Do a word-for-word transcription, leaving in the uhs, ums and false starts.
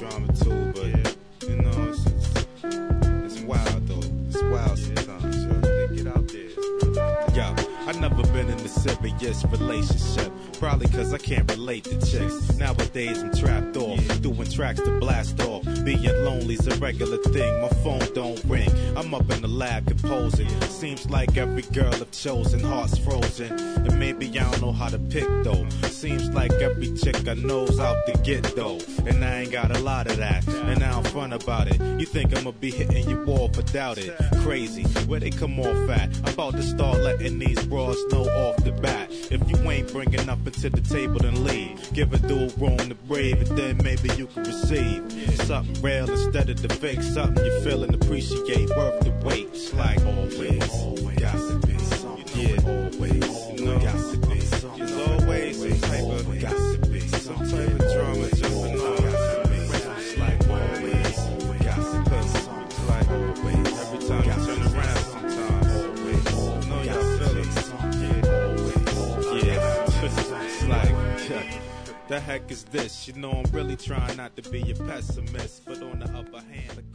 drama too, but yeah, you know, it's, it's, it's wild though. It's wild sometimes. Yo. Get out there. Yo, I never been in a serious relationship. Probably cause I can't relate to chicks. Nowadays I'm trapped off, doing tracks to blast off. Being lonely's a regular thing, my phone don't ring. I'm up in the lab composing. Seems like every girl I've chosen, heart's frozen. And maybe I don't know how to pick though. Seems like every chick I know's out to get though. And I ain't got a lot of that, and I don't front about it. You think I'ma be hitting you off, but doubt it. Crazy, where they come off at? I'm about to start letting these bras know off the bat. If you ain't bringing up into the table, then leave. Give a dude room to breathe, and then maybe you can receive something real instead of the fake. Something you feel and appreciate, worth the wait. It's like always, always got to be something. Yeah, always, you know, got to be something. There's always some type of, got to be some type of drama jumping on. It's like always, got to be something. It's like always, every time you turn around, sometimes always, you know y'all feel it. It's like, yeah, the heck is this? You know I'm really trying not to be a pessimist, but on the other hand,